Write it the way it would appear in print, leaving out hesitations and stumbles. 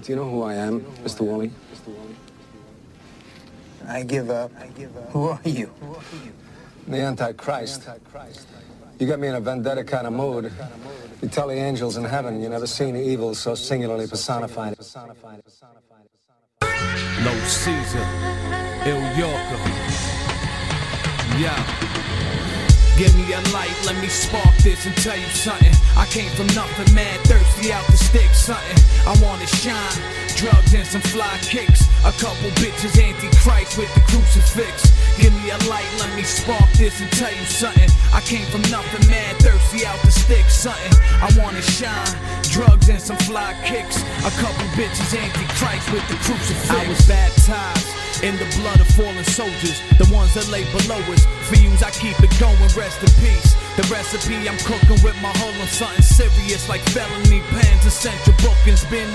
Do you know who I am, Mr. Wally? I give up. Who are you? The Antichrist. You got me in a vendetta kind of mood. You tell the angels in heaven you never seen evil so singularly personified. Low Caesar, Ill Yorker. Yeah. Give me a light, let me spark this and tell you something. I came from nothing, mad thirsty out the stick, something. I wanna shine, drugs and some fly kicks. A couple bitches, Antichrist with the crucifix. Give me a light, let me spark this and tell you something. I came from nothing, mad thirsty out the stick, something. I wanna shine, drugs and some fly kicks. A couple bitches, Antichrist with the crucifix. I was baptized in the blood of fallen soldiers, the ones that lay below us. For yous, I keep it going, rest in peace. The recipe I'm cooking with my whole on something serious like felony pens and central bookings. Been